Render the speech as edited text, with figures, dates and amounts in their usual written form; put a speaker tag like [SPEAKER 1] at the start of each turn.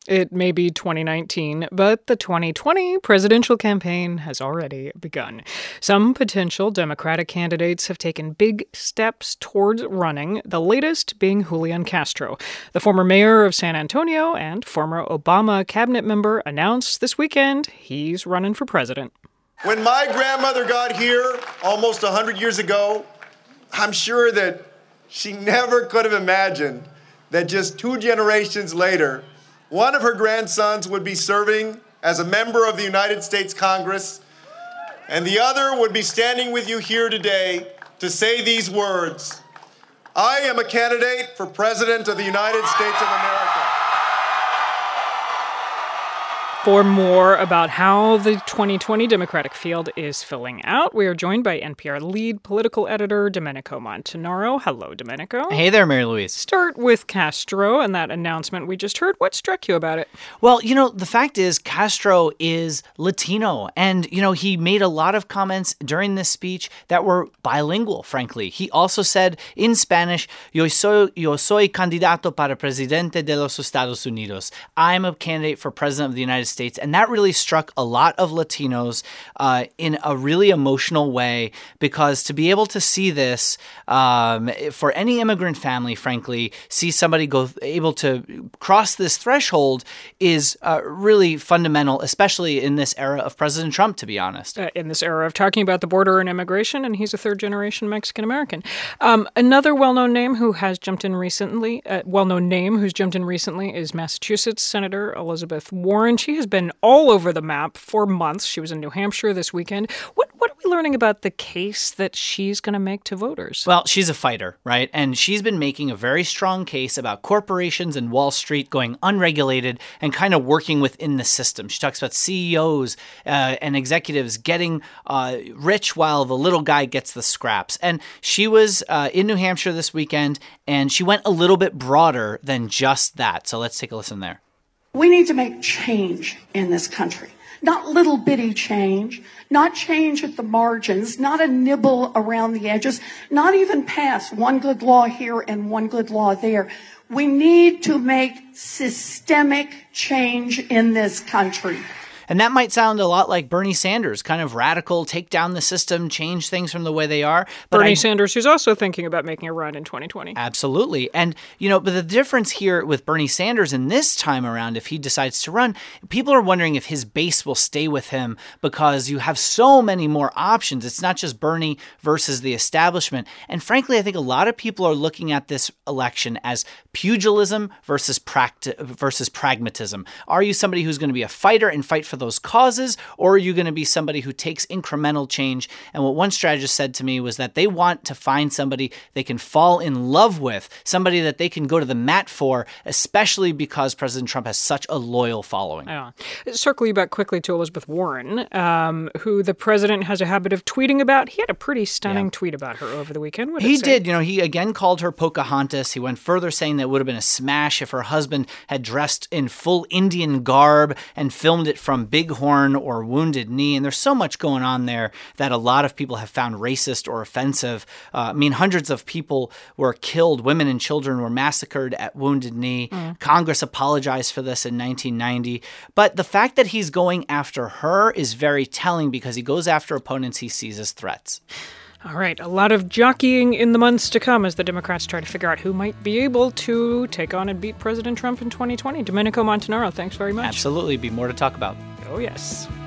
[SPEAKER 1] It may be 2019, but the 2020 presidential campaign has already begun. Some potential Democratic candidates have taken big steps towards running, the latest being Julian Castro. The former mayor of San Antonio and former Obama cabinet member announced this weekend he's running for president.
[SPEAKER 2] When my grandmother got here almost 100 years ago, I'm sure that she never could have imagined that just 2 generations later, one of her grandsons would be serving as a member of the United States Congress, and the other would be standing with you here today to say these words: I am a candidate for President of the United States of America.
[SPEAKER 1] For more about how the 2020 Democratic field is filling out, we are joined by NPR lead political editor Domenico Montanaro. Hello, Domenico.
[SPEAKER 3] Hey there, Mary Louise.
[SPEAKER 1] Start with Castro and that announcement we just heard. What struck you about it?
[SPEAKER 3] Well, the fact is Castro is Latino, and, he made a lot of comments during this speech that were bilingual, frankly. He also said in Spanish, yo soy candidato para presidente de los Estados Unidos. I'm a candidate for president of the United States, and that really struck a lot of Latinos in a really emotional way, because to be able to see this for any immigrant family, frankly, see somebody able to cross this threshold is really fundamental, especially in this era of President Trump, to be honest.
[SPEAKER 1] In this era of talking about the border and immigration, and he's a third-generation Mexican-American. Another well-known name who's jumped in recently is Massachusetts Senator Elizabeth Warren. She has been all over the map for months. She was in New Hampshire this weekend. What are we learning about the case that she's going to make to voters?
[SPEAKER 3] Well, she's a fighter, right? And she's been making a very strong case about corporations and Wall Street going unregulated and kind of working within the system. She talks about CEOs and executives getting rich while the little guy gets the scraps. And she was in New Hampshire this weekend, and she went a little bit broader than just that. So let's take a listen there.
[SPEAKER 4] We need to make change in this country. Not little bitty change, not change at the margins, not a nibble around the edges, not even pass one good law here and one good law there. We need to make systemic change in this country.
[SPEAKER 3] And that might sound a lot like Bernie Sanders, kind of radical, take down the system, change things from the way they are.
[SPEAKER 1] But Bernie Sanders, who's also thinking about making a run in 2020.
[SPEAKER 3] Absolutely. And, but the difference here with Bernie Sanders in this time around, if he decides to run, people are wondering if his base will stay with him, because you have so many more options. It's not just Bernie versus the establishment. And frankly, I think a lot of people are looking at this election as pugilism versus pragmatism. Are you somebody who's going to be a fighter and fight for those causes, or are you going to be somebody who takes incremental change? And what one strategist said to me was that they want to find somebody they can fall in love with, somebody that they can go to the mat for, especially because President Trump has such a loyal following.
[SPEAKER 1] Yeah. Circling back quickly to Elizabeth Warren, who the president has a habit of tweeting about. He had a pretty stunning tweet about her over the weekend.
[SPEAKER 3] He did. He again called her Pocahontas. He went further, saying that it would have been a smash if her husband had dressed in full Indian garb and filmed it from Bighorn or Wounded Knee. And there's so much going on there that a lot of people have found racist or offensive. Hundreds of people were killed. Women and children were massacred at Wounded Knee. Congress apologized for this in 1990. But the fact that he's going after her is very telling, because he goes after opponents he sees as threats.
[SPEAKER 1] All right, a lot of jockeying in the months to come as the Democrats try to figure out who might be able to take on and beat President Trump in 2020. Domenico Montanaro, thanks very much.
[SPEAKER 3] Absolutely. Be more to talk about.
[SPEAKER 1] Oh, yes.